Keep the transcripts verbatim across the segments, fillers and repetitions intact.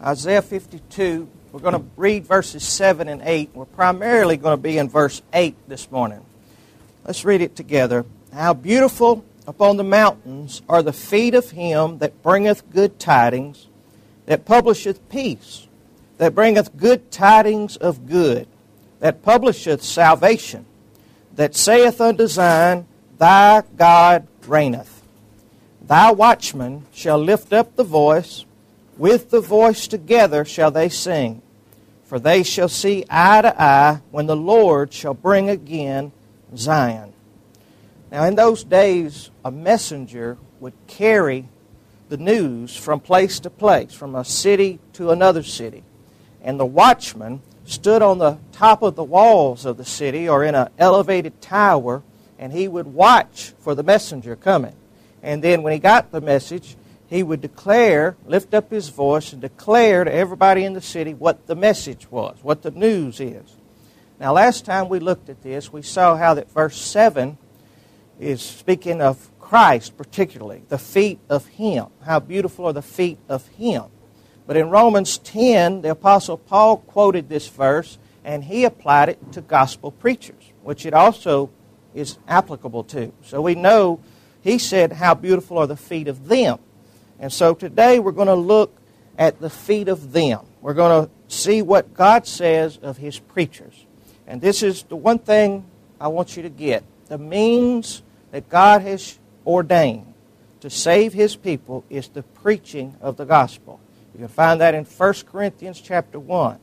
Isaiah fifty-two. We're going to read verses seven and eight. We're primarily going to be in verse eight this morning. Let's read it together. How beautiful upon the mountains are the feet of him that bringeth good tidings, that publisheth peace, that bringeth good tidings of good, that publisheth salvation, that saith unto Zion, Thy God reigneth. Thy watchmen shall lift up the voice, with the voice together shall they sing. For they shall see eye to eye when the Lord shall bring again Zion. Now in those days, a messenger would carry the news from place to place, from a city to another city. And the watchman stood on the top of the walls of the city or in an elevated tower, and he would watch for the messenger coming. And then when he got the message, he would declare, lift up his voice and declare to everybody in the city what the message was, what the news is. Now last time we looked at this, we saw how that verse seven is speaking of Christ particularly, the feet of him. How beautiful are the feet of him. But in Romans ten, the Apostle Paul quoted this verse, and he applied it to gospel preachers, which it also is applicable to. So we know he said, how beautiful are the feet of them. And so today we're going to look at the feet of them. We're going to see what God says of his preachers. And this is the one thing I want you to get. The means that God has ordained to save his people is the preaching of the gospel. You can find that in First Corinthians chapter one.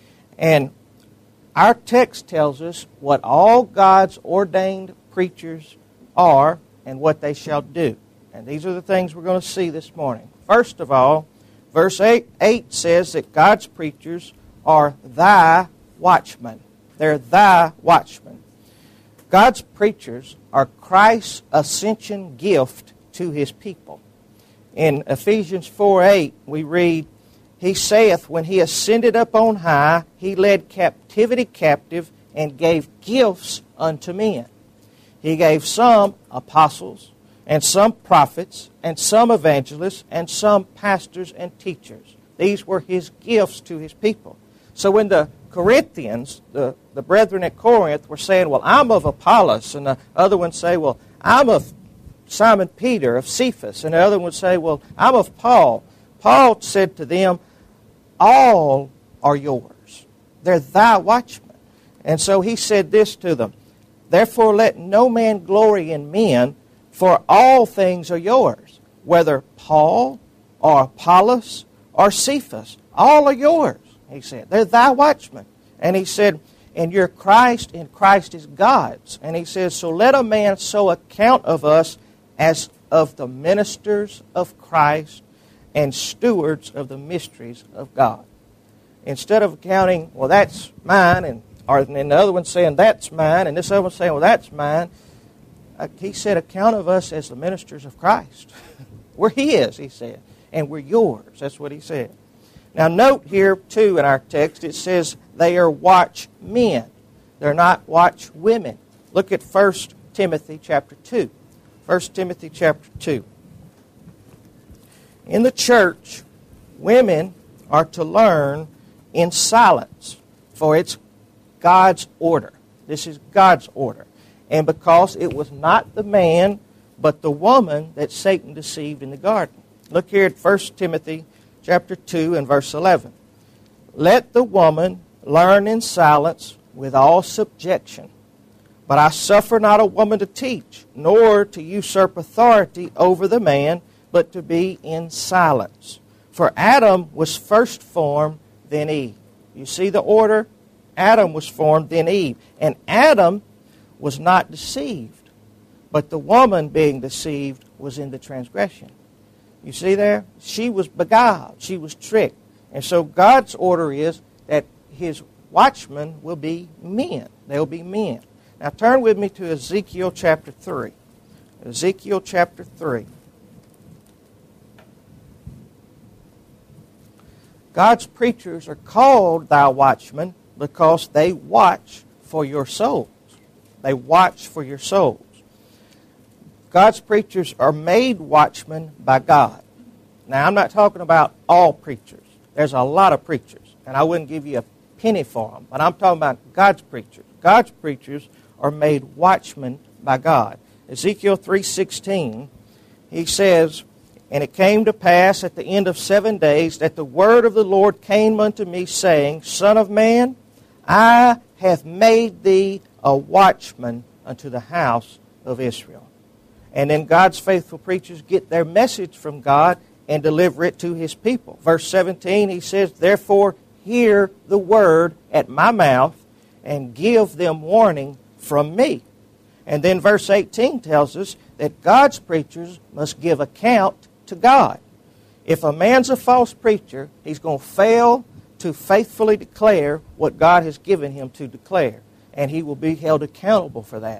And our text tells us what all God's ordained preachers are and what they shall do. And these are the things we're going to see this morning. First of all, verse eight, eight says that God's preachers are thy watchmen. They're thy watchmen. God's preachers are Christ's ascension gift to his people. In Ephesians four eight, we read, He saith, when he ascended up on high, he led captivity captive and gave gifts unto men. He gave some apostles, and some prophets, and some evangelists, and some pastors and teachers. These were his gifts to his people. So when the Corinthians, the, the brethren at Corinth, were saying, well, I'm of Apollos, and the other ones say, well, I'm of Simon Peter, of Cephas, and the other one would say, well, I'm of Paul. Paul said to them, all are yours. They're thy watchmen. And so he said this to them, therefore let no man glory in men, for all things are yours, whether Paul or Apollos or Cephas, all are yours, he said. They're thy watchmen. And he said, and you're Christ, and Christ is God's. And he says, so let a man so account of us as of the ministers of Christ and stewards of the mysteries of God. Instead of counting, well, that's mine, and, or, and the other one saying, that's mine, and this other one saying, well, that's mine, he said, account of us as the ministers of Christ. We're his, he said, and we're yours. That's what he said. Now note here, too, in our text, it says they are watchmen. They're not watchwomen. Look at First Timothy chapter two. First Timothy chapter two. In the church, women are to learn in silence, for it's God's order. This is God's order. And because it was not the man, but the woman that Satan deceived in the garden. Look here at First Timothy chapter two and verse eleven. Let the woman learn in silence with all subjection. But I suffer not a woman to teach, nor to usurp authority over the man, but to be in silence. For Adam was first formed, then Eve. You see the order? Adam was formed, then Eve. And Adam was not deceived, but the woman being deceived was in the transgression. You see there? She was beguiled. She was tricked. And so God's order is that his watchmen will be men. They'll be men. Now turn with me to Ezekiel chapter three. Ezekiel chapter three. God's preachers are called thy watchmen because they watch for your souls. They watch for your souls. God's preachers are made watchmen by God. Now, I'm not talking about all preachers. There's a lot of preachers, and I wouldn't give you a penny for them. But I'm talking about God's preachers. God's preachers are made watchmen by God. Ezekiel three sixteen, he says, "And it came to pass at the end of seven days that the word of the Lord came unto me, saying, Son of man, I have made thee a watchman unto the house of Israel." And then God's faithful preachers get their message from God and deliver it to His people. Verse seventeen, he says, "Therefore hear the word at my mouth, and give them warning from me." And then verse eighteen tells us that God's preachers must give account to God. If a man's a false preacher, he's going to fail to faithfully declare what God has given him to declare, and he will be held accountable for that.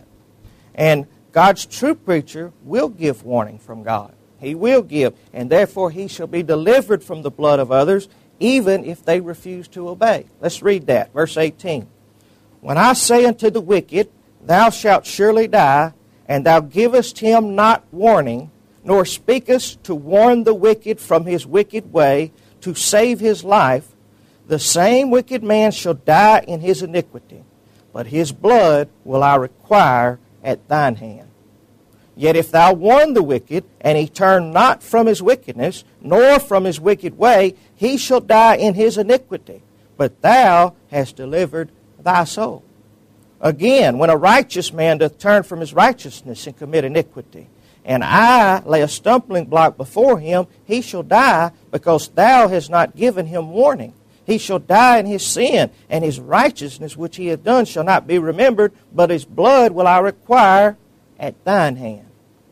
And God's true preacher will give warning from God. He will give, and therefore he shall be delivered from the blood of others, even if they refuse to obey. Let's read that, verse eighteen. "When I say unto the wicked, Thou shalt surely die, and thou givest him not warning, nor speakest to warn the wicked from his wicked way, to save his life, the same wicked man shall die in his iniquity, but his blood will I require at thine hand. Yet if thou warn the wicked, and he turn not from his wickedness, nor from his wicked way, he shall die in his iniquity, but thou hast delivered thy soul. Again, when a righteous man doth turn from his righteousness and commit iniquity, and I lay a stumbling block before him, he shall die, because thou hast not given him warning. He shall die in his sin, and his righteousness which he hath done shall not be remembered, but his blood will I require at thine hand."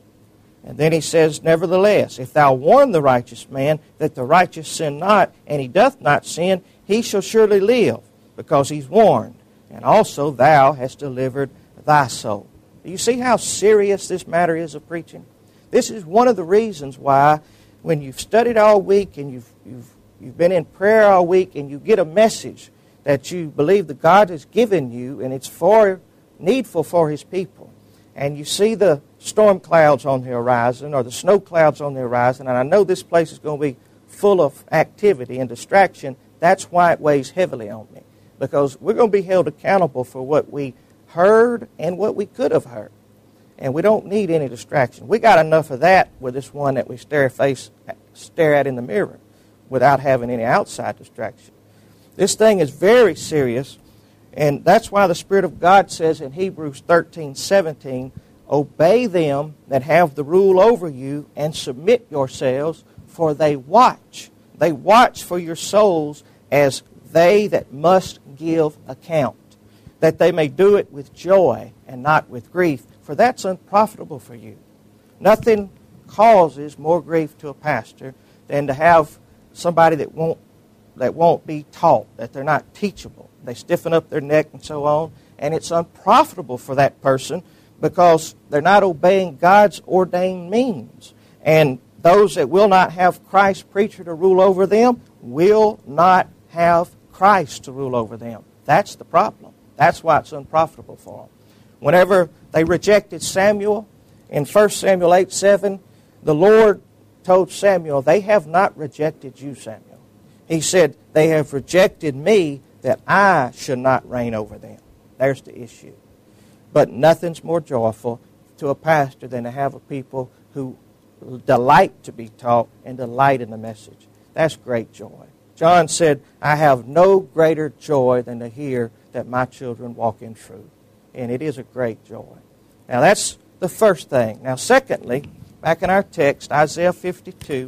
And then he says, "Nevertheless, if thou warn the righteous man that the righteous sin not, and he doth not sin, he shall surely live, because he's warned. And also thou hast delivered thy soul." Do you see how serious this matter is of preaching? This is one of the reasons why when you've studied all week and you've, you've, you've been in prayer all week and you get a message that you believe that God has given you and it's for needful for His people, and you see the storm clouds on the horizon or the snow clouds on the horizon, and I know this place is going to be full of activity and distraction, that's why it weighs heavily on me. Because we're going to be held accountable for what we heard and what we could have heard. And we don't need any distraction. We got enough of that with this one that we stare face stare at in the mirror without having any outside distraction. This thing is very serious, and that's why the Spirit of God says in Hebrews thirteen seventeen, "Obey them that have the rule over you, and submit yourselves, for they watch. They watch for your souls as they that must give account, that they may do it with joy and not with grief, for that's unprofitable for you." Nothing causes more grief to a pastor than to have somebody that won't that won't be taught, that they're not teachable. They stiffen up their neck and so on, and it's unprofitable for that person because they're not obeying God's ordained means. And those that will not have Christ's preacher to rule over them will not have Christ to rule over them. That's the problem. That's why it's unprofitable for them. Whenever they rejected Samuel, in First Samuel eight seven, the Lord told Samuel, "They have not rejected you, Samuel." He said, "They have rejected me, that I should not reign over them." There's the issue. But nothing's more joyful to a pastor than to have a people who delight to be taught and delight in the message. That's great joy. John said, "I have no greater joy than to hear that my children walk in truth." And it is a great joy. Now that's the first thing. Now secondly, back in our text, Isaiah fifty-two,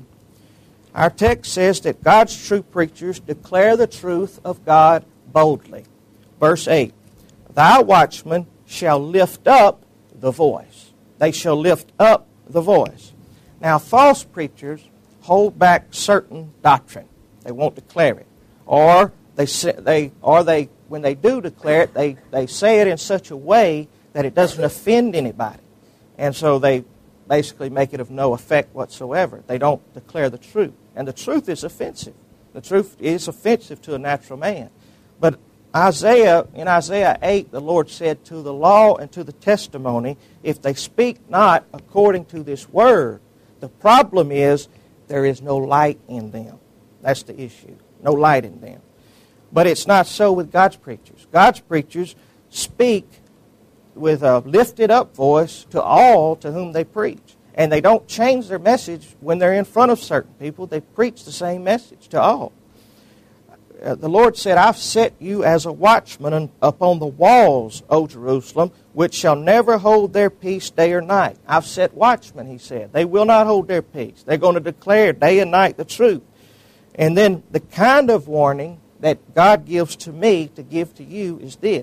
our text says that God's true preachers declare the truth of God boldly. Verse eight, "Thy watchmen shall lift up the voice." They shall lift up the voice. Now false preachers hold back certain doctrine. They won't declare it. Or they say, they or they when they do declare it, they, they say it in such a way that it doesn't offend anybody. And so they basically make it of no effect whatsoever. They don't declare the truth. And the truth is offensive. The truth is offensive to a natural man. But Isaiah, in Isaiah eight, the Lord said, "To the law and to the testimony, if they speak not according to this word," the problem is there is no light in them. That's the issue. no light in them. But it's not so with God's preachers. God's preachers speak with a lifted up voice to all to whom they preach. And they don't change their message when they're in front of certain people. They preach the same message to all. Uh, the Lord said, I've set you as a watchman upon the walls, O Jerusalem, which shall never hold their peace day or night. I've set watchmen, he said. They will not hold their peace. They're going to declare day and night the truth. And then the kind of warning that God gives to me to give to you is this.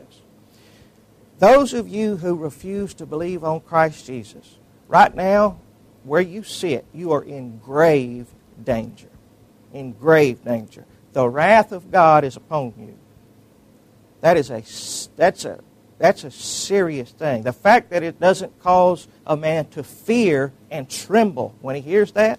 Those of you who refuse to believe on Christ Jesus, right now, where you sit, you are in grave danger. In grave danger. The wrath of God is upon you. That is a, that's a, that's a serious thing. The fact that it doesn't cause a man to fear and tremble when he hears that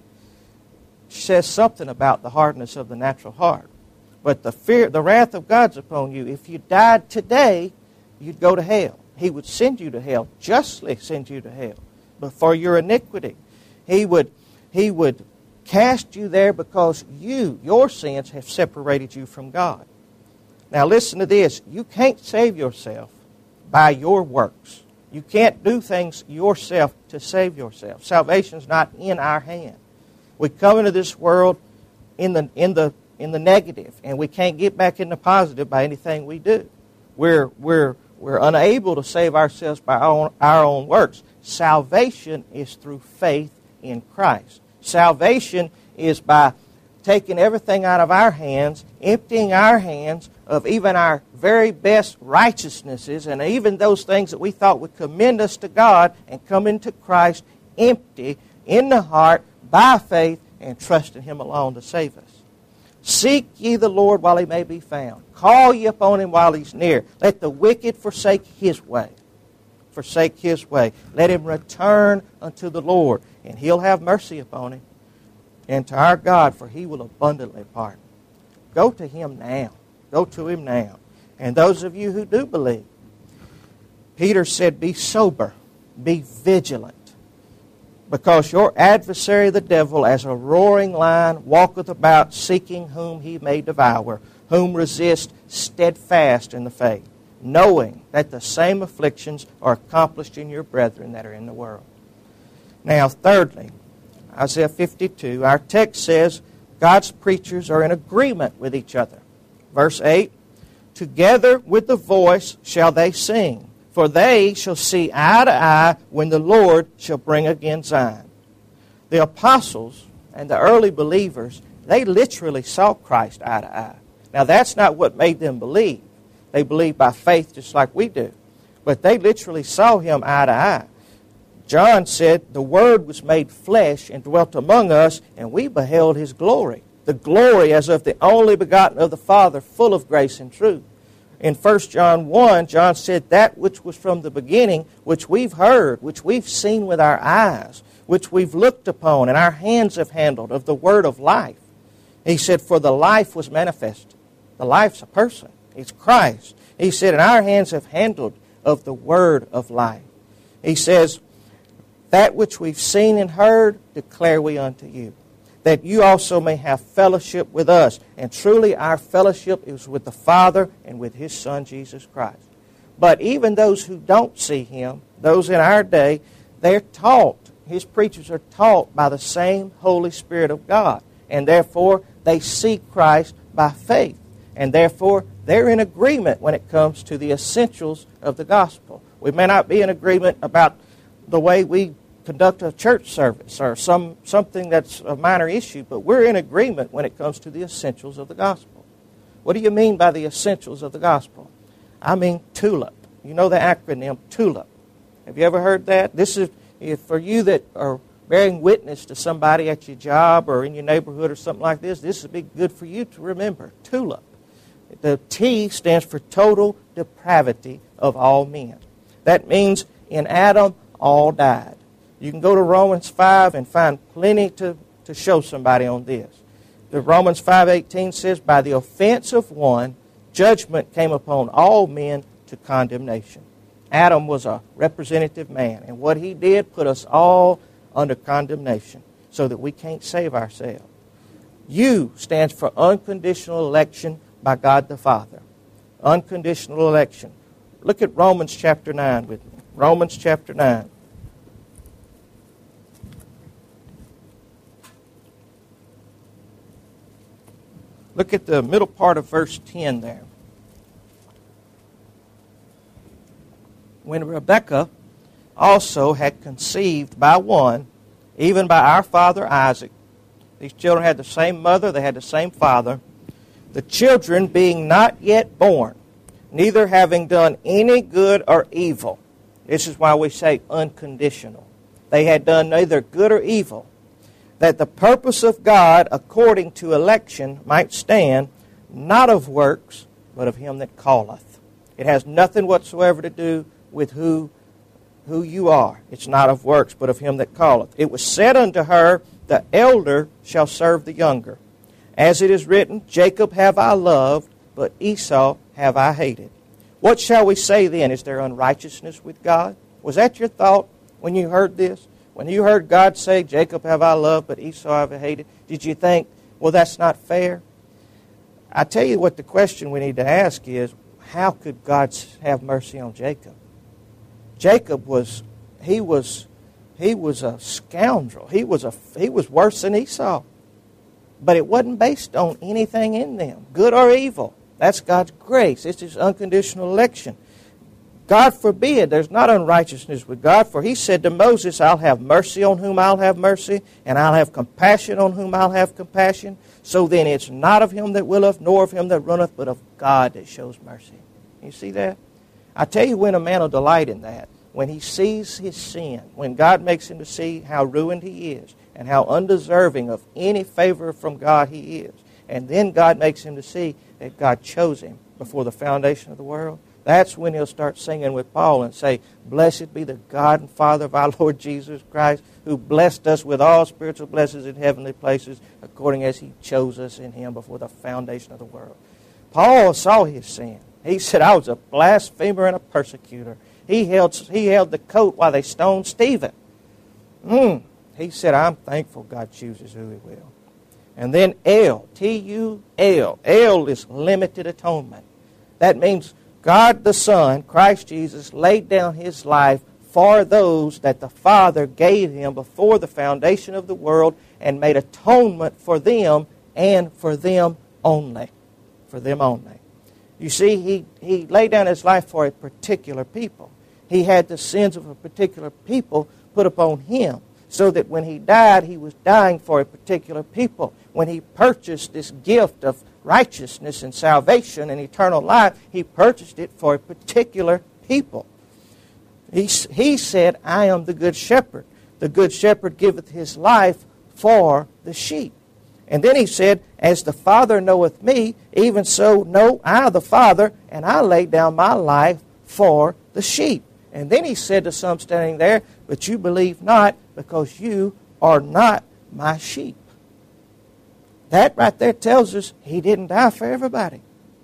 says something about the hardness of the natural heart. But the fear, the wrath of God's upon you. If you died today, you'd go to hell. He would send you to hell, justly send you to hell. But for your iniquity, he would, he would cast you there because you, your sins, have separated you from God. Now listen to this. You can't save yourself by your works. You can't do things yourself to save yourself. Salvation's not in our hand. We come into this world in the in the in the negative, and we can't get back in the positive by anything we do. We're we're we're unable to save ourselves by our own, our own works. Salvation is through faith in Christ. Salvation is by taking everything out of our hands, emptying our hands of even our very best righteousnesses and even those things that we thought would commend us to God, and coming to Christ empty in the heart by faith and trusting Him alone to save us. Seek ye the Lord while He may be found. Call ye upon Him while He's near. Let the wicked forsake his way. Forsake his way. Let him return unto the Lord, and He'll have mercy upon him. And to our God, for He will abundantly pardon. Go to Him now. Go to Him now. And those of you who do believe, Peter said, be sober, be vigilant, because your adversary the devil, as a roaring lion, walketh about, seeking whom he may devour, whom resist steadfast in the faith, knowing that the same afflictions are accomplished in your brethren that are in the world. Now, thirdly, Isaiah fifty-two, our text says God's preachers are in agreement with each other. Verse eight, together with the voice shall they sing, for they shall see eye to eye when the Lord shall bring again Zion. The apostles and the early believers, they literally saw Christ eye to eye. Now, that's not what made them believe. They believed by faith just like we do. But they literally saw Him eye to eye. John said, the Word was made flesh and dwelt among us, and we beheld His glory. The glory as of the only begotten of the Father, full of grace and truth. In First John one, John said, that which was from the beginning, which we've heard, which we've seen with our eyes, which we've looked upon, and our hands have handled, of the Word of life. He said, for the life was manifested. The life's a person. It's Christ. He said, and our hands have handled of the Word of life. He says, that which we've seen and heard, declare we unto you, that you also may have fellowship with us. And truly our fellowship is with the Father and with His Son, Jesus Christ. But even those who don't see Him, those in our day, they're taught, His preachers are taught by the same Holy Spirit of God. And therefore, they see Christ by faith. And therefore, they're in agreement when it comes to the essentials of the gospel. We may not be in agreement about the way we conduct a church service or some something that's a minor issue, but we're in agreement when it comes to the essentials of the gospel. What do you mean by the essentials of the gospel? I mean TULIP. You know the acronym TULIP. Have you ever heard that? This is if for you that are bearing witness to somebody at your job or in your neighborhood or something like this, this would be good for you to remember. TULIP. The T stands for total depravity of all men. That means in Adam, all died. You can go to Romans five and find plenty to, to show somebody on this. The Romans five eighteen says, by the offense of one, judgment came upon all men to condemnation. Adam was a representative man, and what he did put us all under condemnation so that we can't save ourselves. U stands for unconditional election by God the Father. Unconditional election. Look at Romans chapter nine with me. Romans chapter nine. Look at the middle part of verse ten there. When Rebekah also had conceived by one, even by our father Isaac, these children had the same mother, they had the same father, the children being not yet born, neither having done any good or evil. This is why we say unconditional. They had done neither good or evil, that the purpose of God according to election might stand, not of works, but of him that calleth. It has nothing whatsoever to do with who, who you are. It's not of works, but of him that calleth. It was said unto her, the elder shall serve the younger. As it is written, Jacob have I loved, but Esau have I hated. What shall we say then? Is there unrighteousness with God? Was that your thought when you heard this? When you heard God say, Jacob have I loved, but Esau have I hated, did you think, well, that's not fair? I tell you what the question we need to ask is, how could God have mercy on Jacob? Jacob was, he was, he was a scoundrel. He was, a, he was worse than Esau. But it wasn't based on anything in them, good or evil. That's God's grace. It's His unconditional election. God forbid, there's not unrighteousness with God, for He said to Moses, I'll have mercy on whom I'll have mercy, and I'll have compassion on whom I'll have compassion. So then it's not of him that willeth, nor of him that runneth, but of God that shows mercy. You see that? I tell you when a man will delight in that, when he sees his sin, when God makes him to see how ruined he is, and how undeserving of any favor from God he is. And then God makes him to see that God chose him before the foundation of the world. That's when he'll start singing with Paul and say, Blessed be the God and Father of our Lord Jesus Christ, who blessed us with all spiritual blessings in heavenly places, according as He chose us in Him before the foundation of the world. Paul saw his sin. He said, I was a blasphemer and a persecutor. He held, he held the coat while they stoned Stephen. Mm. He said, I'm thankful God chooses who He will. And then L, T U L. L is limited atonement. That means God the Son, Christ Jesus, laid down His life for those that the Father gave Him before the foundation of the world and made atonement for them and for them only. For them only. You see, He, he laid down His life for a particular people. He had the sins of a particular people put upon Him, so that when He died, He was dying for a particular people. When He purchased this gift of righteousness and salvation and eternal life, He purchased it for a particular people. He, he said, I am the good shepherd. The good shepherd giveth his life for the sheep. And then He said, as the Father knoweth me, even so know I the Father, and I lay down my life for the sheep. And then He said to some standing there, but you believe not, because you are not my sheep. That right there tells us He didn't die for everybody.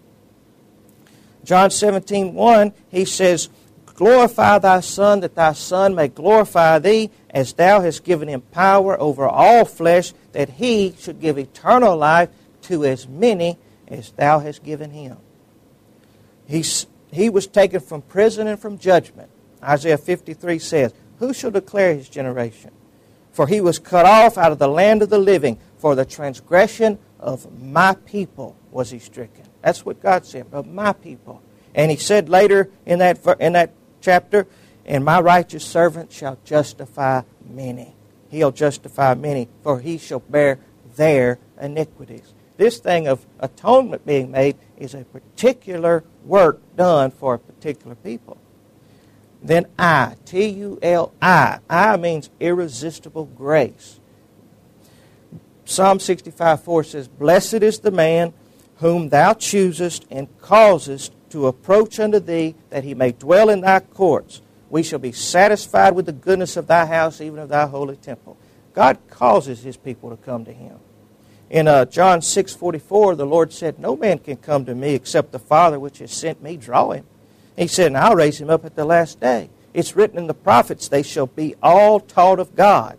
John seventeen one, He says, glorify thy Son, that thy Son may glorify thee, as thou hast given Him power over all flesh, that He should give eternal life to as many as thou hast given Him. He's, he was taken from prison and from judgment. Isaiah fifty-three says, who shall declare His generation? For He was cut off out of the land of the living. For the transgression of my people was He stricken. That's what God said, of my people. And He said later in that, in that chapter, and my righteous servant shall justify many. He'll justify many, for he shall bear their iniquities. This thing of atonement being made is a particular work done for a particular people. Then I, T U L I. I means irresistible grace. Psalm sixty-five four says, blessed is the man whom thou choosest and causest to approach unto thee, that he may dwell in thy courts. We shall be satisfied with the goodness of thy house, even of thy holy temple. God causes His people to come to Him. In uh, John six forty-four, the Lord said, no man can come to me except the Father which has sent me draw him. He said, and I'll raise him up at the last day. It's written in the prophets, they shall be all taught of God.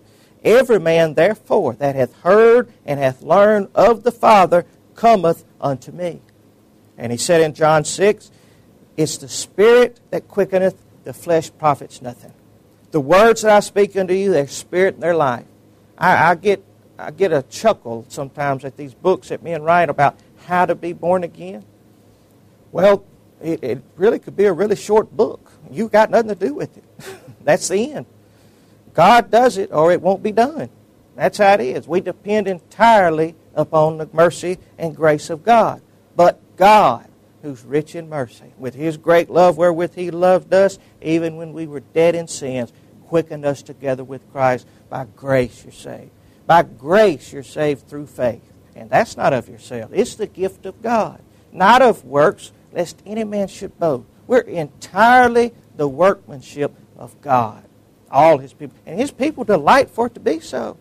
Every man, therefore, that hath heard and hath learned of the Father cometh unto me. And he said in John six, it's the Spirit that quickeneth, the flesh profits nothing. The words that I speak unto you, they're spirit and they're life. I, I get I get a chuckle sometimes at these books that men write about how to be born again. Well, it, it really could be a really short book. You've got nothing to do with it. That's the end. God does it or it won't be done. That's how it is. We depend entirely upon the mercy and grace of God. But God, who's rich in mercy, with His great love wherewith He loved us, even when we were dead in sins, quickened us together with Christ. By grace you're saved. By grace you're saved through faith. And that's not of yourself. It's the gift of God. Not of works, lest any man should boast. We're entirely the workmanship of God. All His people. And His people delight for it to be so.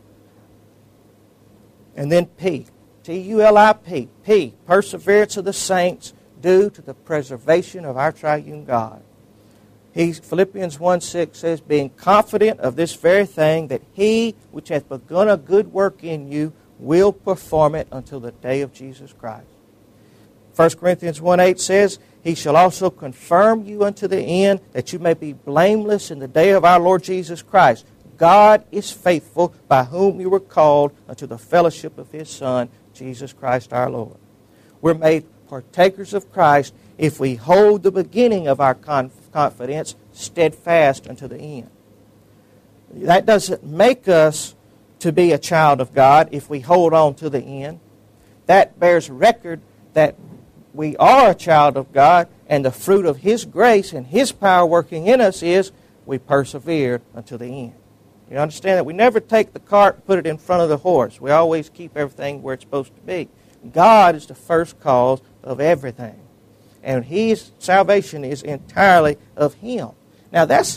And then P. T U L I P. P. Perseverance of the saints due to the preservation of our triune God. He, Philippians one six says, being confident of this very thing, that He which hath begun a good work in you will perform it until the day of Jesus Christ. First Corinthians one eight says, He shall also confirm you unto the end, that you may be blameless in the day of our Lord Jesus Christ. God is faithful, by whom you were called unto the fellowship of His Son, Jesus Christ our Lord. We're made partakers of Christ if we hold the beginning of our confidence steadfast unto the end. That doesn't make us to be a child of God if we hold on to the end. That bears record that we are a child of God, and the fruit of His grace and His power working in us is we persevere until the end. You understand that we never take the cart and put it in front of the horse. We always keep everything where it's supposed to be. God is the first cause of everything. And His salvation is entirely of Him. Now that's,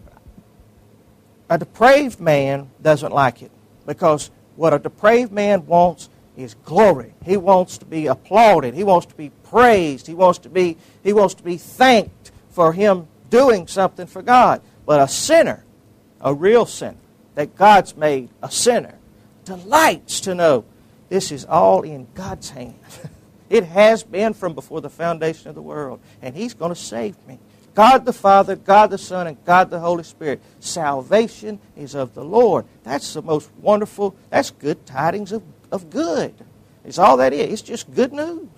a depraved man doesn't like it. Because what a depraved man wants is glory. He wants to be applauded. He wants to be praised. He wants to be, he wants to be thanked for him doing something for God. But a sinner, a real sinner, that God's made a sinner, delights to know this is all in God's hand. It has been from before the foundation of the world. And He's going to save me. God the Father, God the Son, and God the Holy Spirit. Salvation is of the Lord. That's the most wonderful, that's good tidings of, of good. It's all that is. It's just good news.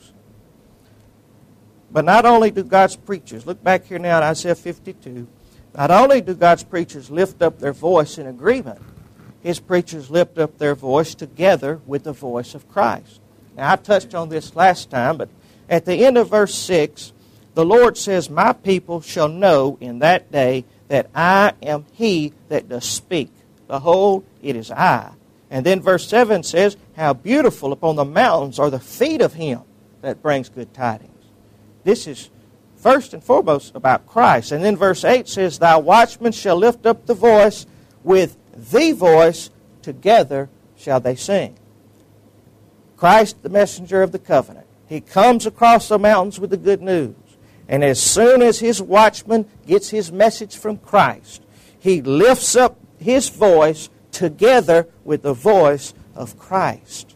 But not only do God's preachers, look back here now at Isaiah fifty-two, not only do God's preachers lift up their voice in agreement, His preachers lift up their voice together with the voice of Christ. Now, I touched on this last time, but at the end of verse six, the Lord says, my people shall know in that day that I am He that does speak. Behold, it is I. And then verse seven says, how beautiful upon the mountains are the feet of Him that brings good tidings. This is first and foremost about Christ. And then verse eight says, thy watchmen shall lift up the voice, with the voice together shall they sing. Christ, the messenger of the covenant. He comes across the mountains with the good news. And as soon as his watchman gets his message from Christ, he lifts up his voice together with the voice of Christ.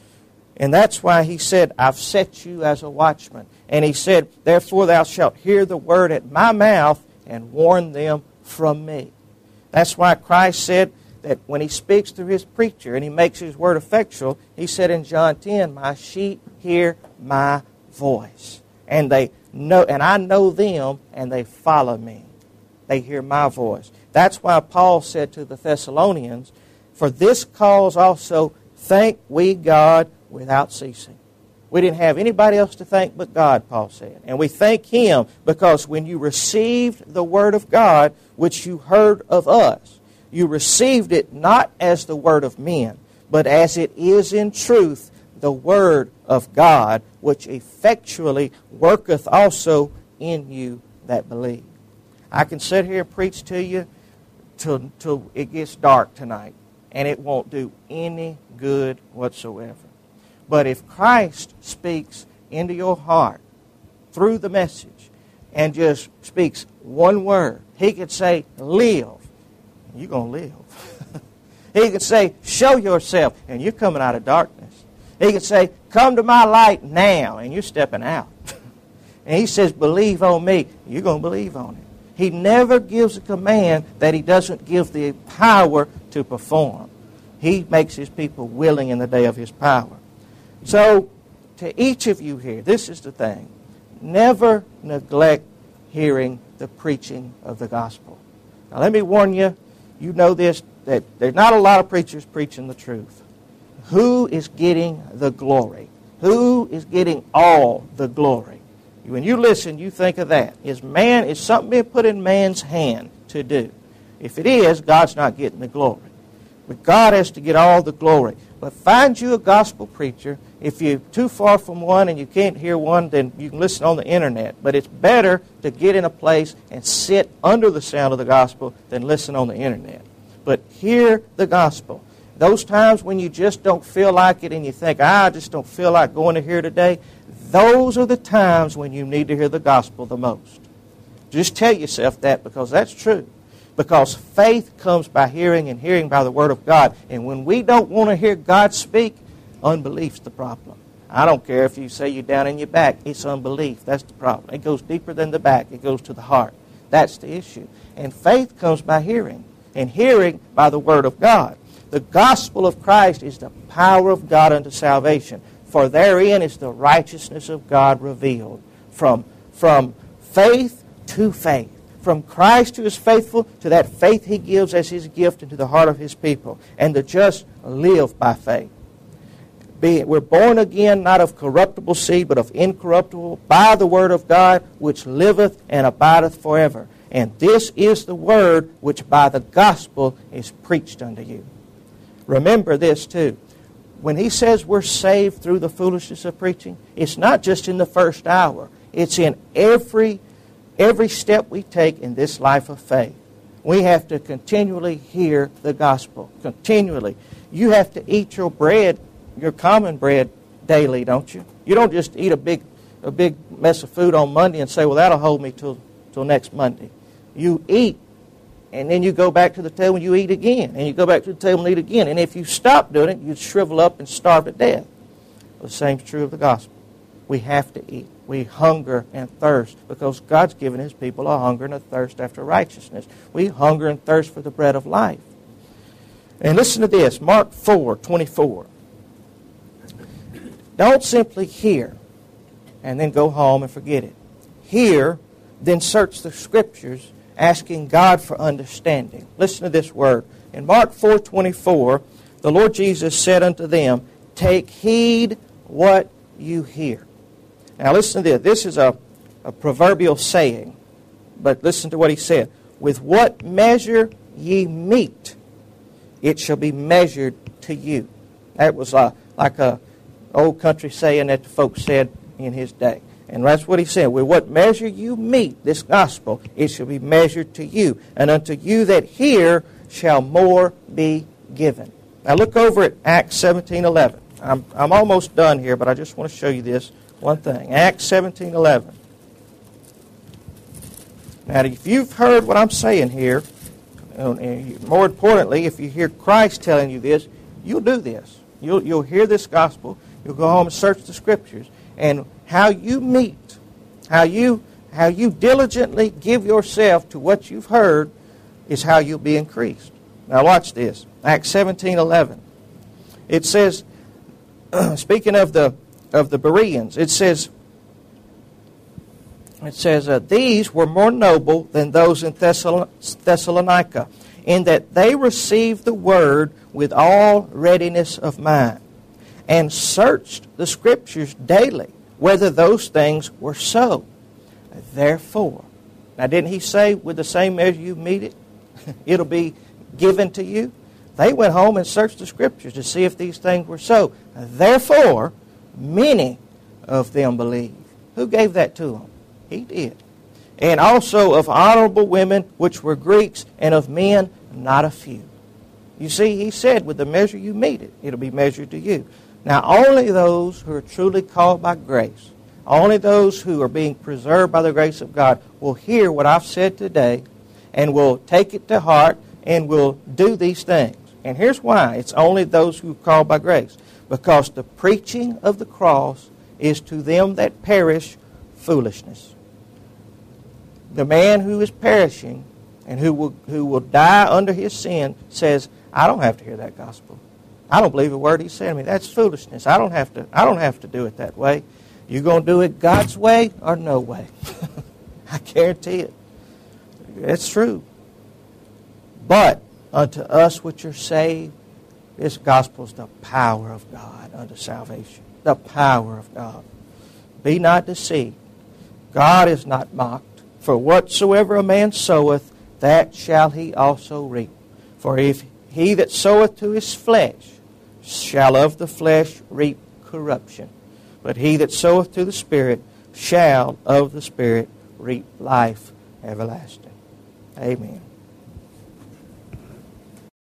And that's why he said, I've set you as a watchman. And he said, therefore thou shalt hear the word at my mouth and warn them from me. That's why Christ said that when He speaks through His preacher and He makes His word effectual, He said in John ten, my sheep hear my voice. And they know, and I know them, and they follow me. They hear my voice. That's why Paul said to the Thessalonians, for this cause also thank we God without ceasing. We didn't have anybody else to thank but God, Paul said. And we thank Him because when you received the Word of God, which you heard of us, you received it not as the word of men, but as it is in truth the Word of God, which effectually worketh also in you that believe. I can sit here and preach to you till, till it gets dark tonight, and it won't do any good whatsoever. But if Christ speaks into your heart through the message and just speaks one word, He could say, live. You're going to live. He can say, show yourself, and you're coming out of darkness. He can say, come to my light now, and you're stepping out. And he says, believe on me. You're going to believe on it. He never gives a command that he doesn't give the power to perform. He makes his people willing in the day of his power. So, to each of you here, this is the thing. Never neglect hearing the preaching of the gospel. Now, let me warn you, you know this, that there's not a lot of preachers preaching the truth. Who is getting the glory? Who is getting all the glory? When you listen, you think of that. Is man, is something being put in man's hand to do? If it is, God's not getting the glory. But God has to get all the glory. But find you a gospel preacher. If you're too far from one and you can't hear one, then you can listen on the internet. But it's better to get in a place and sit under the sound of the gospel than listen on the internet. But hear the gospel. Those times when you just don't feel like it and you think, ah, I just don't feel like going to here today, those are the times when you need to hear the gospel the most. Just tell yourself that, because that's true. Because faith comes by hearing, and hearing by the Word of God. And when we don't want to hear God speak, unbelief's the problem. I don't care if you say you're down in your back. It's unbelief. That's the problem. It goes deeper than the back. It goes to the heart. That's the issue. And faith comes by hearing, and hearing by the Word of God. The gospel of Christ is the power of God unto salvation. For therein is the righteousness of God revealed. From, from faith to faith. From Christ who is faithful to that faith he gives as his gift into the heart of his people. And the just live by faith. Be, we're born again not of corruptible seed, but of incorruptible, by the word of God, which liveth and abideth forever. And this is the word which by the gospel is preached unto you. Remember this too. When he says we're saved through the foolishness of preaching, it's not just in the first hour. It's in every Every step we take in this life of faith. We have to continually hear the gospel. Continually. You have to eat your bread, your common bread, daily, don't you? You don't just eat a big a big mess of food on Monday and say, well, that'll hold me till, till next Monday. You eat, and then you go back to the table and you eat again. And you go back to the table and eat again. And if you stop doing it, you'd shrivel up and starve to death. The same is true of the gospel. We have to eat. We hunger and thirst because God's given his people a hunger and a thirst after righteousness. We hunger and thirst for the bread of life. And listen to this, Mark four twenty-four. Don't simply hear and then go home and forget it. Hear, then search the Scriptures, asking God for understanding. Listen to this word. In Mark four twenty-four, the Lord Jesus said unto them, take heed what you hear. Now listen to this. This is a, a proverbial saying. But listen to what he said. With what measure ye mete, it shall be measured to you. That was a, like a old country saying that the folks said in his day. And that's what he said. With what measure you mete this gospel, it shall be measured to you. And unto you that hear shall more be given. Now look over at Acts seventeen eleven. I'm, I'm almost done here, but I just want to show you this one thing. Acts seventeen eleven. Now, if you've heard what I'm saying here, and more importantly, if you hear Christ telling you this, you'll do this. You'll, you'll hear this gospel. You'll go home and search the Scriptures. And how you meet, how you, how you diligently give yourself to what you've heard is how you'll be increased. Now, watch this. Acts seventeen eleven. It says, speaking of the of the Bereans, it says, it says, uh, these were more noble than those in Thessalon- Thessalonica, in that they received the word with all readiness of mind, and searched the Scriptures daily, whether those things were so. Therefore, now didn't he say, with the same measure you meet it, it'll be given to you? They went home and searched the Scriptures to see if these things were so. Therefore, many of them believed. Who gave that to them? He did. And also of honorable women, which were Greeks, and of men, not a few. You see, he said, with the measure you meet it, it'll be measured to you. Now, only those who are truly called by grace, only those who are being preserved by the grace of God will hear what I've said today and will take it to heart and will do these things. And here's why. It's only those who are called by grace. Because the preaching of the cross is to them that perish foolishness. The man who is perishing and who will, who will die under his sin says, I don't have to hear that gospel. I don't believe a word he's saying to me. That's foolishness. I don't have to, I don't have to do it that way. You're going to do it God's way or no way. I guarantee it. It's true. But unto us which are saved, this gospel is the power of God unto salvation. The power of God. Be not deceived. God is not mocked. For whatsoever a man soweth, that shall he also reap. For if he that soweth to his flesh shall of the flesh reap corruption. But he that soweth to the Spirit shall of the Spirit reap life everlasting. Amen.